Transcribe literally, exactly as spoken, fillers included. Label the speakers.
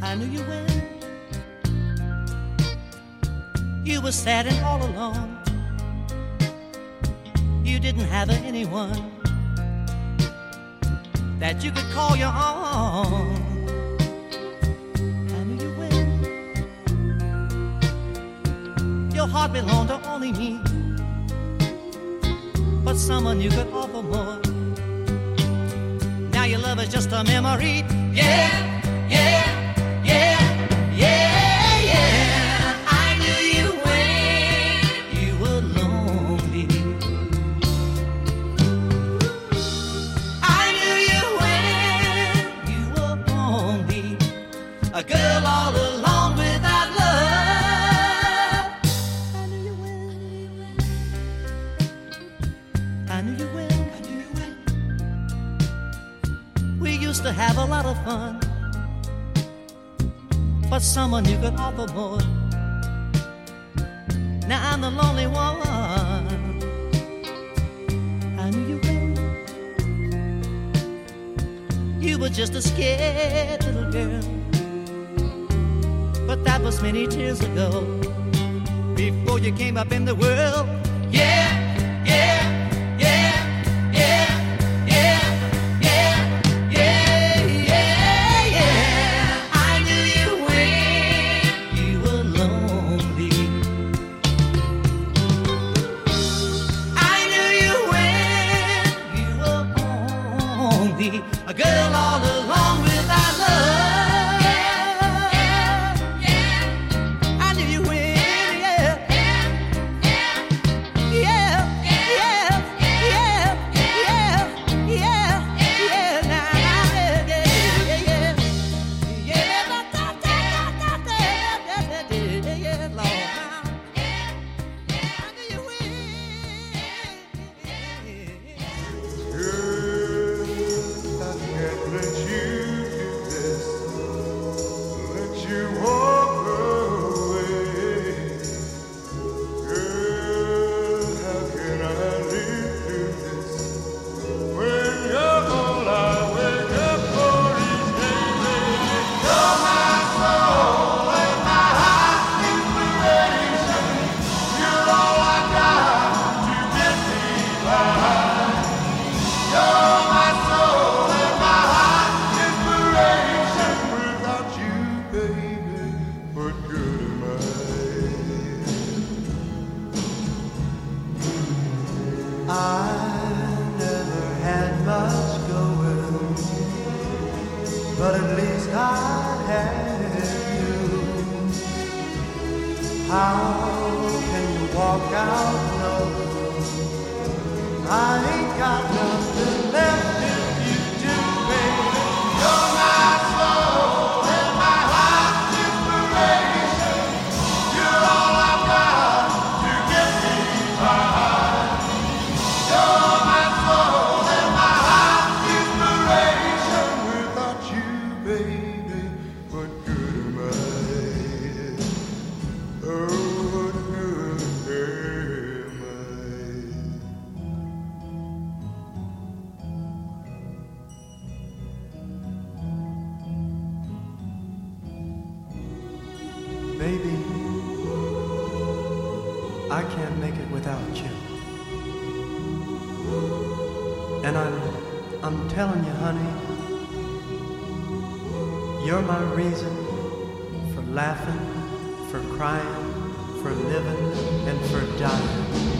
Speaker 1: I knew you when you were sad and all alone. You didn't have anyone that you could call your own. I knew you when your heart belonged to only me, but someone you could offer more. Now your love is just a memory. Yeah, yeah, yeah, yeah, yeah. I knew you when you were lonely. I knew you when you were only a girl all alone without love. I knew you when. I knew you when. We used to have a lot of fun, but someone you could offer more. Now I'm the lonely one. I knew you when you were just a scared little girl, but that was many years ago, before you came up in the world. Yeah, yeah, yeah, yeah, yeah. A girl all alone without love. Yeah, yeah, yeah. I knew you when. Yeah, yeah, yeah, yeah, yeah, yeah, yeah, yeah. Now, yeah, yeah, yeah, yeah. Da da da da da da da yeah, Lord. I knew you when.
Speaker 2: Let you do this, let you walk away. Girl, how can I live through this when you're all I wake up for each day, baby? You're my soul and my heart inspiration. You're all I got to get me by. You're my soul and my heart inspiration. Without you, baby, what good am I?
Speaker 3: I never had much going, but at least I had you. How can you walk out knowing I ain't got nothing left if you do, baby?
Speaker 2: You're my soul and my heart inspiration. You're all I've got to get me by. You're my soul and my heart inspiration. Without you, baby, what good am I? Oh, what good am I?
Speaker 3: Baby, I can't make it without you. And I'm, I'm telling you, honey, you're my reason for laughing, for crying, for living, and for dying.